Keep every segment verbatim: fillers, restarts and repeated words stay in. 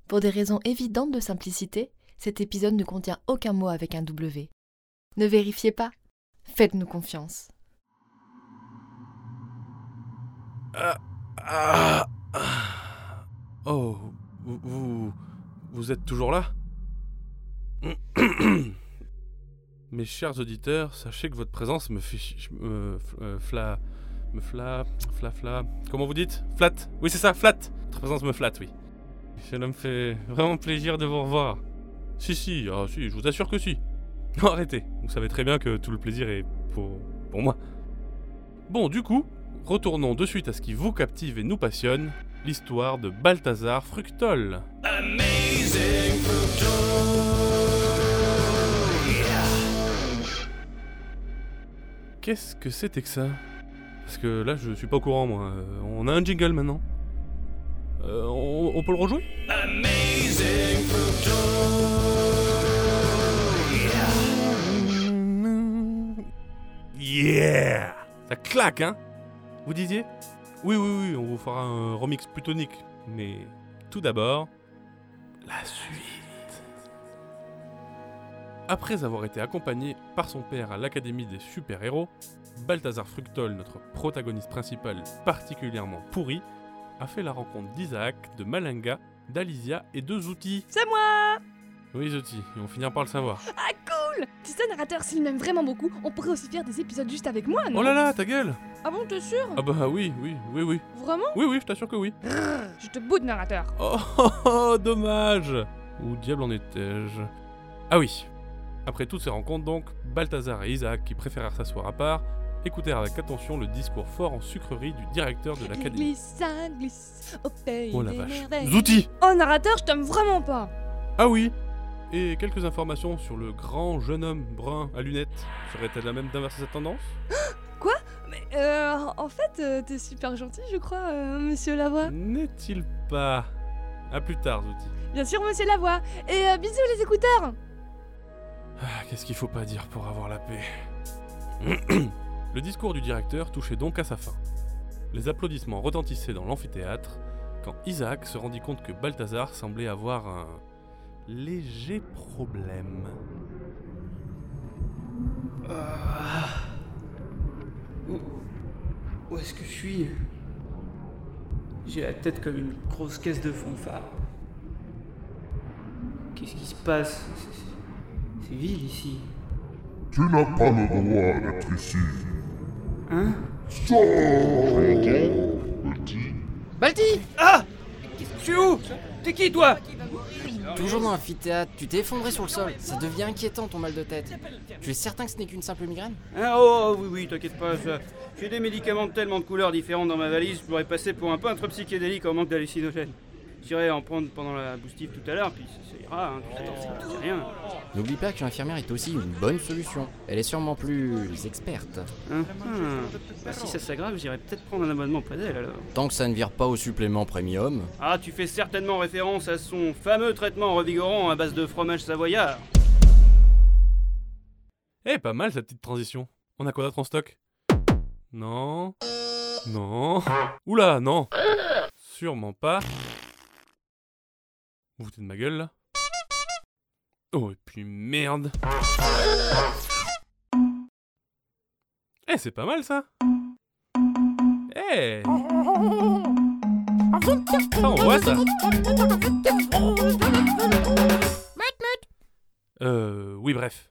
Pour des raisons évidentes de simplicité, cet épisode ne contient aucun mot avec un W. Ne vérifiez pas, faites-nous confiance. Ah, ah, ah. Oh, vous, vous, vous êtes toujours là ? Mes chers auditeurs, sachez que votre présence me fait... ch- me euh, fla... me fla... fla fla... Comment vous dites ? Flatte ? Oui, c'est ça, flatte. Votre présence me flatte, oui. Cela me fait vraiment plaisir de vous revoir. Si, si, ah si, je vous assure que si. Non, arrêtez. Vous savez très bien que tout le plaisir est pour... pour moi. Bon, du coup, retournons de suite à ce qui vous captive et nous passionne, l'histoire de Balthazar Fructole. Amazing Fructole. Qu'est-ce que c'était que ça ? Parce que là, je suis pas au courant, moi. Euh, on a un jingle maintenant. Euh, on, on peut le rejouer ? Amazing Fructole. Yeah ! Ça claque, hein ? Vous disiez ? Oui, oui, oui, on vous fera un remix plutonique. Mais tout d'abord, la suite. Après avoir été accompagné par son père à l'Académie des super-héros, Balthazar Fructole, notre protagoniste principal particulièrement pourri, a fait la rencontre d'Isaac, de Malinga, d'Alizia et de Zouti. C'est moi! Oui, Zouti, ils vont finir par le savoir. Ah cool! Tu sais, narrateur, s'il m'aime vraiment beaucoup, on pourrait aussi faire des épisodes juste avec moi, non? Oh là là, ta gueule! Ah bon, t'es sûr? Ah bah oui, oui, oui, oui. Vraiment? Oui, oui, je t'assure que oui. Je te boude, narrateur. Oh, oh, oh, dommage! Où diable en étais-je? Ah oui. Après toutes ces rencontres donc, Balthazar et Isaac, qui préférèrent s'asseoir à part, écoutèrent avec attention le discours fort en sucrerie du directeur de l'académie. Glisse, ça glisse, au pays Oh la des vache. merveilles. Zouti! Oh, narrateur, je t'aime vraiment pas. Ah oui! Et quelques informations sur le grand jeune homme brun à lunettes. Serait-elle à même d'inverser cette tendance? Mais euh, en fait, euh, t'es super gentil, je crois, euh, monsieur Lavoie. N'est-il pas? À plus tard, Zouti. Bien sûr, monsieur Lavoie. Et euh, bisous les écouteurs. Ah, qu'est-ce qu'il faut pas dire pour avoir la paix? Le discours du directeur touchait donc à sa fin. Les applaudissements retentissaient dans l'amphithéâtre quand Isaac se rendit compte que Balthazar semblait avoir un léger problème. Ah. Où, où est-ce que je suis? J'ai la tête comme une grosse caisse de fanfare. Qu'est-ce qui se passe? C'est, c'est- c'est vide ici. Tu n'as pas le droit d'être ici. Hein? Sors, petit. Balti! Ah! Je suis où? T'es qui toi? Toujours dans l'amphithéâtre, tu t'es effondré sur le sol. Ça devient inquiétant ton mal de tête. Tu es certain que ce n'est qu'une simple migraine? Hein, oh, oh, oui, oui, t'inquiète pas, ça. J'ai des médicaments de tellement de couleurs différentes dans ma valise, je pourrais passer pour un peintre psychédélique en manque d'hallucinogène. J'irai en prendre pendant la boostive tout à l'heure, puis ça, ça ira, hein, tu sais, c'est- c'est rien. N'oublie pas que l'infirmière est aussi une bonne solution. Elle est sûrement plus experte. Hein, hein. Bah, si ça s'aggrave, j'irai peut-être prendre un abonnement auprès d'elle alors. Tant que ça ne vire pas au supplément premium. Ah, tu fais certainement référence à son fameux traitement revigorant à base de fromage savoyard. Eh, pas mal cette petite transition. On a quoi d'autre en stock? Non. Non. Oula, non. Sûrement pas. Vous vous foutez de ma gueule là? Oh, et puis merde. Eh, c'est pas mal ça. Eh. Ça, on voit ça. Euh, oui, bref.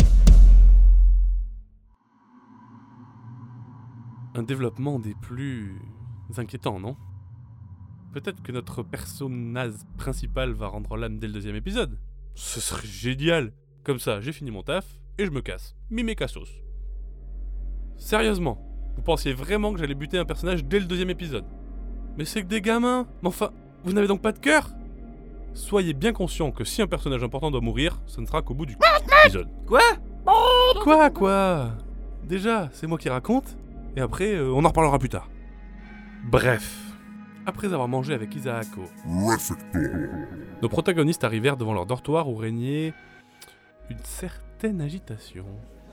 Un développement des plus inquiétants, non? Peut-être que notre personnage principal va rendre l'âme dès le deuxième épisode. Ce serait génial. Comme ça, j'ai fini mon taf et je me casse. Mimé cassos. Sérieusement, vous pensiez vraiment que j'allais buter un personnage dès le deuxième épisode? Mais c'est que des gamins. Mais enfin, vous n'avez donc pas de cœur? Soyez bien conscient que si un personnage important doit mourir, ce ne sera qu'au bout du épisode. Quoi? Quoi, quoi? Déjà, c'est moi qui raconte, et après, euh, on en reparlera plus tard. Bref, après avoir mangé avec Isaac au... Réfectoire. nos protagonistes arrivèrent devant leur dortoir où régnait une certaine agitation.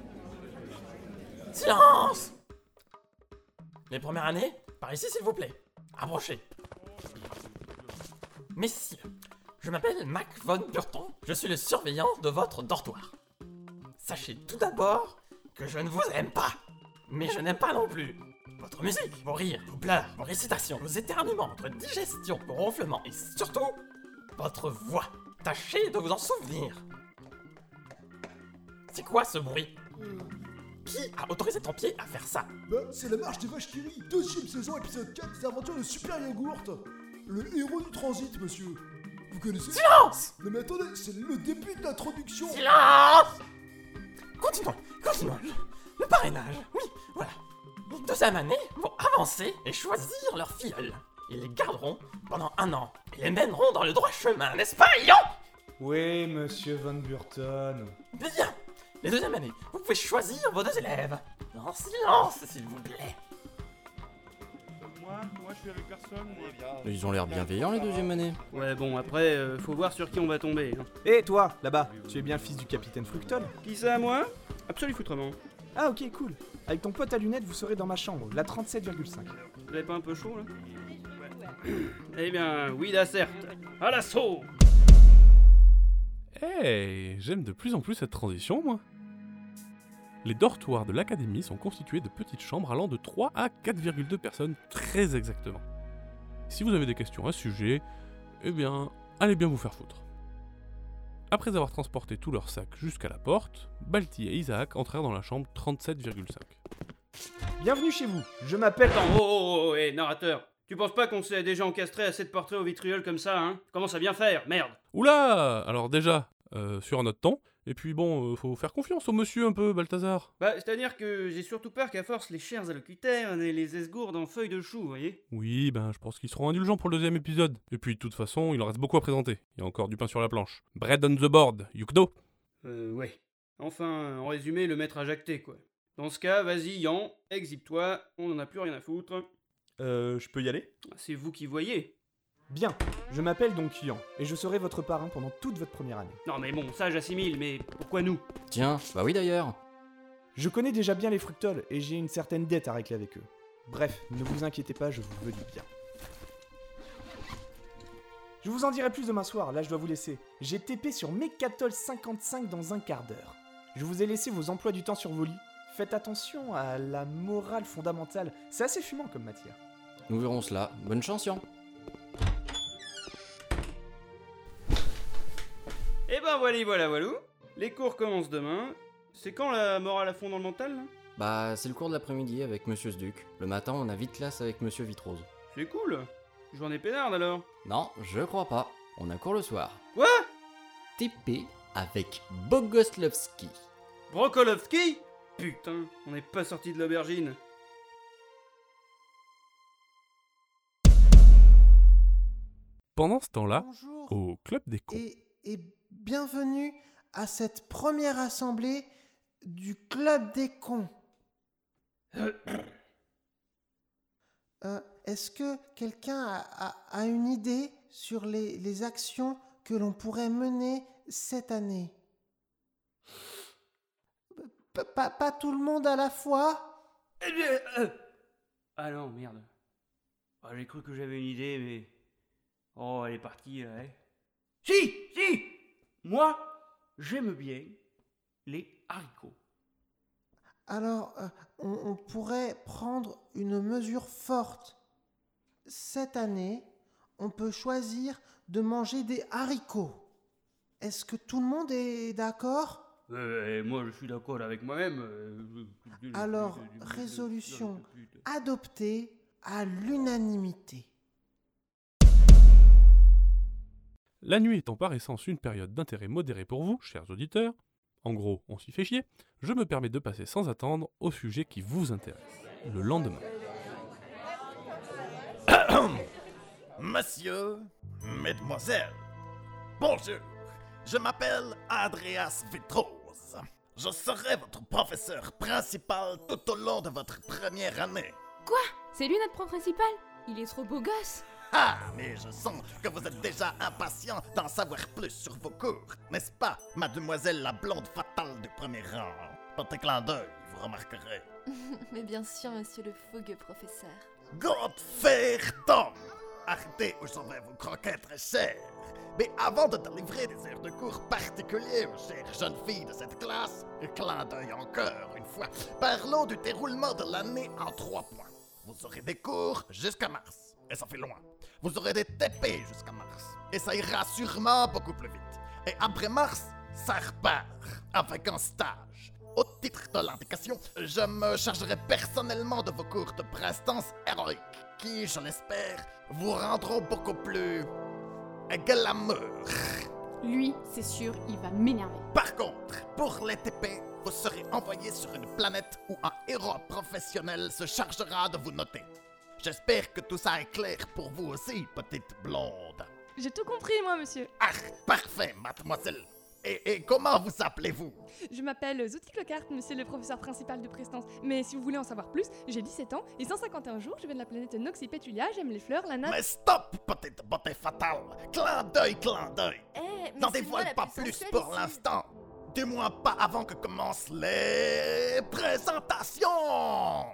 Silence! Les premières années, par ici s'il vous plaît. Approchez. Messieurs, Je m'appelle Mac Von Burton, je suis le surveillant de votre dortoir. Sachez tout d'abord que je ne vous aime pas, mais je n'aime pas non plus votre musique, vos rires, vos pleurs, vos récitations, vos éternuements, votre digestion, vos ronflements et surtout, votre voix. Tâchez de vous en souvenir. C'est quoi ce bruit? Qui a autorisé ton pied à faire ça? Bah, c'est la marche des vaches qui rient, deuxième saison, épisode quatre, des aventures de Super Yaourt. Le héros du transit, monsieur. Vous connaissez? Silence! Non mais attendez, c'est le début de l'introduction. Silence! Continuons, continuons. Le parrainage, oui, voilà. Les deuxième année vont avancer et choisir leur filleul. Ils les garderont pendant un an et les mèneront dans le droit chemin, n'est-ce pas, Ian? Oui, monsieur Von Burton. Bien. Les deuxième années, vous pouvez choisir vos deux élèves. En silence, s'il vous plaît. Moi, moi je suis avec personne. Moi. Ils ont l'air bienveillants, les deuxième années. Ouais, bon, après, euh, faut voir sur qui on va tomber. Hein. Et toi, là-bas, tu es bien le fils du capitaine Fructol? Qui ça, moi? Absolument foutrement. Ah ok, cool. Avec ton pote à lunettes, vous serez dans ma chambre, la trente-sept virgule cinq. Vous avez pas un peu chaud, là? Eh bien, oui, là, certes. À l'assaut! Hey, j'aime de plus en plus cette transition, moi. Les dortoirs de l'académie sont constitués de petites chambres allant de trois à quatre virgule deux personnes, très exactement. Si vous avez des questions à ce sujet, eh bien, allez bien vous faire foutre. Après avoir transporté tous leurs sacs jusqu'à la porte, Balti et Isaac entrèrent dans la chambre trente-sept virgule cinq. Bienvenue chez vous, je m'appelle... Attends, oh, oh, oh, hé, narrateur. Tu penses pas qu'on s'est déjà encastré assez de portraits au vitriol comme ça, hein? Commence à bien faire, merde. Oula! Alors déjà, euh, sur un autre ton, et puis bon, euh, faut faire confiance au monsieur un peu, Balthazar. Bah, c'est-à-dire que j'ai surtout peur qu'à force les chers allocutaires et les esgourdes en feuilles de chou, vous voyez? Oui, ben je pense qu'ils seront indulgents pour le deuxième épisode. Et puis de toute façon, il en reste beaucoup à présenter. Il y a encore du pain sur la planche. Bread on the board, Yukdo. Euh, ouais. Enfin, en résumé, le maître a jacté, quoi. Dans ce cas, vas-y, Yan, exhibe-toi, on en a plus rien à foutre. Euh, je peux y aller? C'est vous qui voyez. Bien, je m'appelle donc Ian, et je serai votre parrain pendant toute votre première année. Non mais bon, ça j'assimile, mais pourquoi nous? Tiens, bah oui d'ailleurs. Je connais déjà bien les Fructols, et j'ai une certaine dette à régler avec eux. Bref, ne vous inquiétez pas, je vous veux du bien. Je vous en dirai plus demain soir, là je dois vous laisser. J'ai T P sur Mecatol cinquante-cinq dans un quart d'heure. Je vous ai laissé vos emplois du temps sur vos lits. Faites attention à la morale fondamentale, c'est assez fumant comme matière. Nous verrons cela. Bonne chance, Ian. Eh ben voilà, voilà, voilà. Les cours commencent demain. C'est quand la morale à fond dans le mental, là? Bah, c'est le cours de l'après-midi avec Monsieur Sduc. Le matin, on a vite classe avec Monsieur Vitrose. C'est cool. Journée peinarde alors. Non, je crois pas. On a cours le soir. Quoi? T P avec Bogoslovski. Brokolovski? Putain, on n'est pas sorti de l'aubergine. Pendant ce temps-là, Bonjour au Club des Cons. et, et bienvenue à cette première assemblée du Club des Cons. Euh, est-ce que quelqu'un a, a- a une idée sur les, les actions que l'on pourrait mener cette année? P- pas, pas tout le monde à la fois? Eh bien, euh... Ah non, merde. Ah, j'ai cru que j'avais une idée, mais... Oh, elle est partie, là, hein. Si, si. Moi, j'aime bien les haricots. Alors, euh, on, on pourrait prendre une mesure forte. Cette année, on peut choisir de manger des haricots. Est-ce que tout le monde est d'accord? Euh, moi, je suis d'accord avec moi-même. euh, Alors, résolution adoptée à l'unanimité. La nuit étant par essence une période d'intérêt modéré pour vous, chers auditeurs, en gros, on s'y fait chier, je me permets de passer sans attendre au sujet qui vous intéresse, le lendemain. Monsieur, mesdemoiselles, bonjour, je m'appelle Andreas Vitrose. Je serai votre professeur principal tout au long de votre première année. Quoi? C'est lui notre prof principal? Il est trop beau gosse. Ah, mais je sens que vous êtes déjà impatient d'en savoir plus sur vos cours, n'est-ce pas, mademoiselle la blonde fatale du premier rang? Petit clin d'œil, vous remarquerez. Mais bien sûr, monsieur le fougueux professeur. God fair Tom! Arrêtez ou je vais vous croquer très cher. Mais avant de délivrer des heures de cours particuliers, chère jeune fille de cette classe, clin d'œil encore une fois, parlons du déroulement de l'année en trois points. Vous aurez des cours jusqu'à mars, et ça fait loin. Vous aurez des T P jusqu'à mars, et ça ira sûrement beaucoup plus vite. Et après mars, ça repart, avec un stage. Au titre de l'indication, je me chargerai personnellement de vos cours de prestance héroïque, qui, je l'espère, vous rendront beaucoup plus glamour. Lui, c'est sûr, il va m'énerver. Par contre, pour les T P, vous serez envoyé sur une planète où un héros professionnel se chargera de vous noter. J'espère que tout ça est clair pour vous aussi, petite blonde. J'ai tout compris, moi, monsieur. Ah, parfait, mademoiselle. Et, et comment vous appelez-vous? Je m'appelle Zouti Clocart, monsieur le professeur principal de prestance. Mais si vous voulez en savoir plus, j'ai dix-sept ans et cent cinquante et un jours, je viens de la planète Noxypetulia, j'aime les fleurs, la nappe... Mais stop, petite beauté fatale! Clin d'œil, clin d'œil! Eh, N'en dévoile pas plus pour l'instant! Du moins pas avant que commencent les présentations!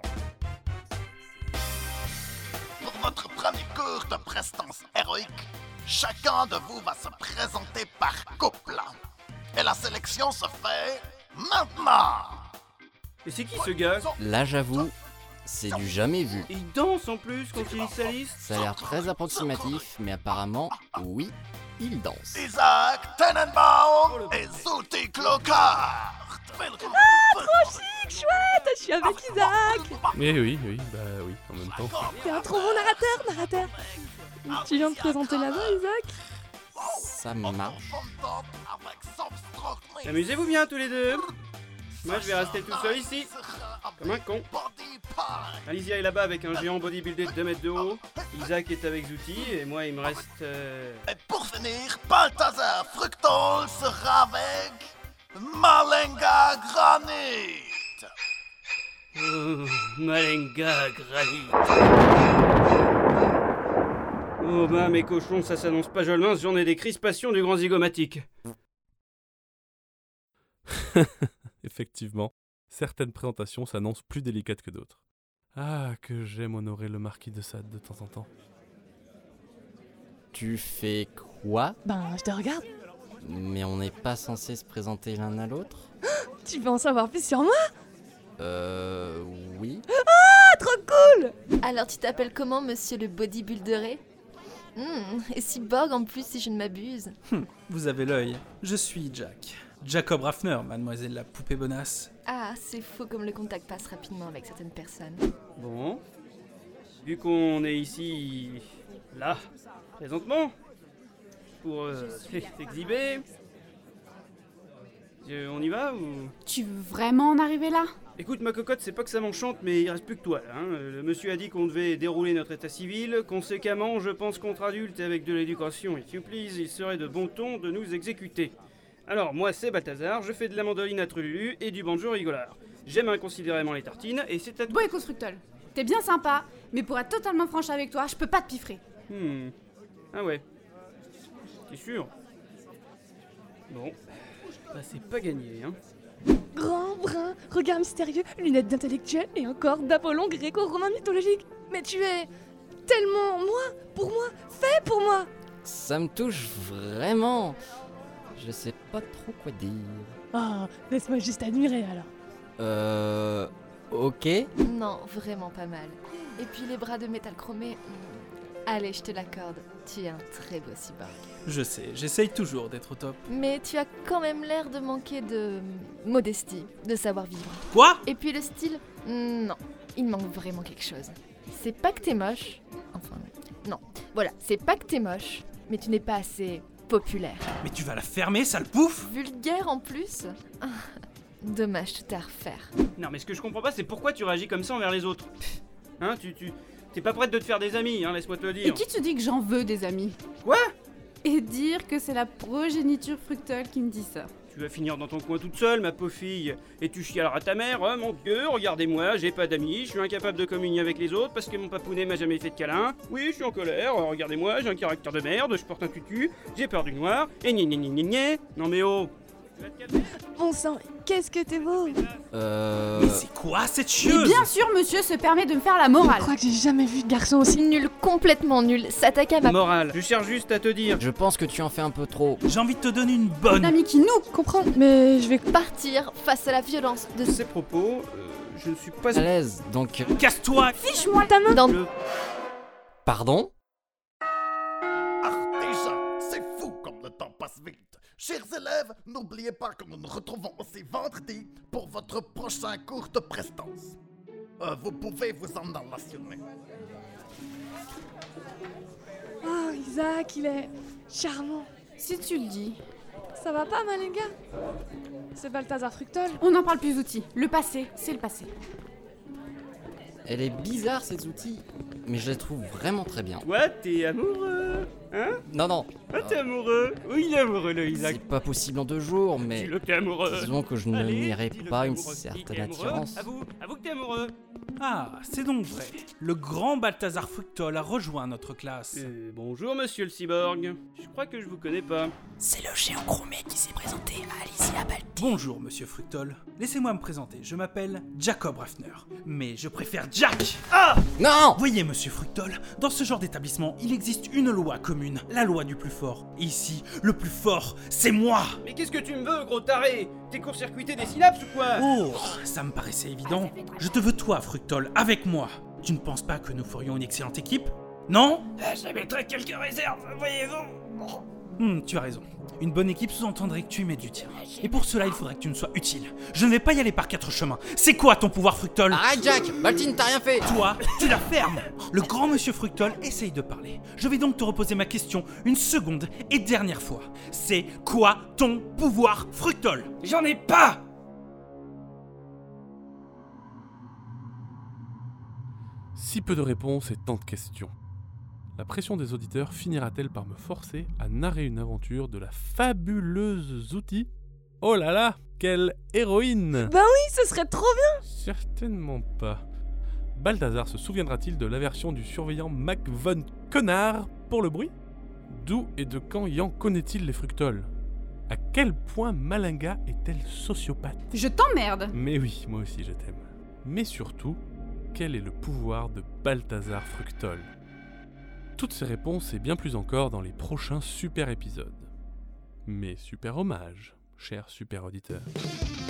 Pour votre premier cours de prestance héroïque, chacun de vous va se présenter par couple. Et la sélection se fait maintenant! Mais c'est qui ce gars? Là, j'avoue, c'est du jamais vu. Et il danse en plus quand il lit sa liste? Ça a l'air très approximatif, mais apparemment, oui, il danse. Isaac Tenenbaum et Zouti Clocart! Ah, trop chic, chouette! Je suis avec Isaac! Mais oui, oui, bah oui, en même temps. T'es un trop bon narrateur, narrateur! Tu viens de te présenter là-bas, Isaac? Ça marche. Amusez-vous bien tous les deux. Moi je vais rester tout seul ici, comme un con. Alicia est là-bas avec un géant bodybuildé de deux mètres de haut. Isaac est avec Zouti et moi il me reste... Euh... Et pour finir, Balthazar Fructol sera avec Malenga Granit. Oh, Malenga Granit. Oh bah mes cochons, ça s'annonce pas joliment, j'en ai des crispations du grand zygomatique. Effectivement, certaines présentations s'annoncent plus délicates que d'autres. Ah, que j'aime honorer le marquis de Sade de temps en temps. Tu fais quoi? Ben, je te regarde. Mais on n'est pas censé se présenter l'un à l'autre? Tu veux en savoir plus sur moi? Euh... oui. Ah, trop cool! Alors tu t'appelles comment, monsieur le bodybuilderé? Mmh, et cyborg en plus, si je ne m'abuse. Hum, vous avez l'œil. Je suis Jack. Jacob Raffner, mademoiselle la poupée bonasse. Ah, c'est faux comme le contact passe rapidement avec certaines personnes. Bon. Vu qu'on est ici... là, présentement, pour euh, s'exhiber... Euh, on y va ou... Tu veux vraiment en arriver là? Écoute ma cocotte, c'est pas que ça m'enchante, mais il reste plus que toi là. Hein. Le monsieur a dit qu'on devait dérouler notre état civil. Conséquemment, je pense qu'entre adultes et avec de l'éducation, if you please, il serait de bon ton de nous exécuter. Alors, moi c'est Balthazar, je fais de la mandoline à Trululu et du banjo rigolard. J'aime inconsidérément les tartines et c'est à toi. Bon écoute Fructol, t'es bien sympa, mais pour être totalement franche avec toi, je peux pas te piffrer. Hmm. Ah ouais. T'es sûr? Bon. Bah c'est pas gagné, hein. Grand, brun, regard mystérieux, lunettes d'intellectuel et un corps d'Apollon gréco-romain mythologique. Mais tu es tellement moi, pour moi, fait pour moi. Ça me touche vraiment. Je sais pas trop quoi dire. Oh, laisse-moi juste admirer alors. Euh... Ok. Non, vraiment pas mal. Et puis les bras de métal chromé... hmm. Allez, je te l'accorde, tu es un très beau cyborg. Je sais, j'essaye toujours d'être au top. Mais tu as quand même l'air de manquer de modestie, de savoir-vivre. Quoi? Et puis le style, non, il manque vraiment quelque chose. C'est pas que t'es moche, enfin, non, voilà, c'est pas que t'es moche, mais tu n'es pas assez populaire. Mais tu vas la fermer, sale pouf! Vulgaire en plus? Ah, dommage, tout à refaire. Non mais ce que je comprends pas, c'est pourquoi tu réagis comme ça envers les autres. Hein, tu... tu... T'es pas prête de te faire des amis, hein, laisse-moi te le dire. Et qui te dit que j'en veux des amis? Quoi? Et dire que c'est la progéniture Fructol qui me dit ça. Tu vas finir dans ton coin toute seule, ma pauvre fille. Et tu chialeras ta mère, oh mon Dieu, regardez-moi, j'ai pas d'amis, je suis incapable de communier avec les autres parce que mon papounet m'a jamais fait de câlin. Oui, je suis en colère, regardez-moi, j'ai un caractère de merde, je porte un tutu, j'ai peur du noir, et gna gna gna gna gna. Non mais oh, Bon sang, qu'est-ce que t'es beau. Euh... Mais c'est quoi cette Et chieuse? bien sûr, monsieur se permet de me faire la Je morale. crois que j'ai jamais vu de garçon aussi. Nul, complètement nul. S'attaque à ma... Morale, je cherche juste à te dire. Je pense que tu en fais un peu trop. J'ai envie de te donner une Un bonne. ami qui nous... Comprends, mais je vais... Partir face à la violence de... Ces propos, euh, je ne suis pas... À l'aise, donc... Casse-toi. Fiche-moi Ta main. Dans... Le- Pardon? Ah, déjà, c'est fou comme le temps passe vite. Chers élèves, n'oubliez pas que nous nous retrouvons aussi vendredi pour votre prochain cours de prestance. Euh, vous pouvez vous en relationner. Oh, Isaac, il est charmant. Si tu le dis. Ça va pas, Malenga? C'est Balthazar Fructol. On n'en parle plus outils. Le passé, c'est le passé. Elle est bizarre, ces outils, mais je les trouve vraiment très bien. Toi, t'es amoureux, hein? Non, non, Ah, t'es amoureux? Oui, il est amoureux, le Isaac. c'est pas possible en deux jours, mais... Dis-le que t'es amoureux. Disons que je ne Allez, nierai dis-le que pas t'es une amoureux. Dis que certaine t'es amoureux. attirance. Avoue, avoue que t'es amoureux. Ah, c'est donc vrai. Le grand Balthazar Fructol a rejoint notre classe. Euh, bonjour, monsieur le cyborg. Je crois que je vous connais pas. C'est le géant chromé qui s'est présenté à Alicia Balti. Bonjour, monsieur Fructol. Laissez-moi me présenter. Je m'appelle Jacob Raffner. Mais je préfère Jack. Ah! Non! Voyez, monsieur Fructol, dans ce genre d'établissement, il existe une loi commune, la loi du plus fort. Et ici, le plus fort, c'est moi! Mais qu'est-ce que tu me veux, gros taré? T'es court-circuité des synapses ou quoi? Oh, ça me paraissait évident. Je te veux toi, Fructol, avec moi. Tu ne penses pas que nous ferions une excellente équipe? Non? J'émettrai quelques réserves, voyez-vous. Hmm, tu as raison. Une bonne équipe sous-entendrait que tu y mets du tien. Et pour cela, il faudrait que tu me sois utile. Je ne vais pas y aller par quatre chemins. C'est quoi ton pouvoir, Fructol? Arrête, Jack! Baltine, t'as rien fait! Toi, tu la fermes! Le grand monsieur Fructol essaye de parler. Je vais donc te reposer ma question une seconde et dernière fois. C'est quoi ton pouvoir, Fructol? J'en ai pas. Si peu de réponses et tant de questions. La pression des auditeurs finira-t-elle par me forcer à narrer une aventure de la fabuleuse Zouti? Oh là là, quelle héroïne! Bah oui, ce serait trop bien. Certainement pas. Balthazar se souviendra-t-il de l'aversion du surveillant Mac Von Connard pour le bruit? D'où et de quand Yan connaît-il les Fructols? À quel point Malinga est-elle sociopathe? Je t'emmerde. Mais oui, moi aussi je t'aime. Mais surtout, quel est le pouvoir de Balthazar Fructol? Toutes ces réponses et bien plus encore dans les prochains super épisodes. Mais super hommage, cher super auditeur.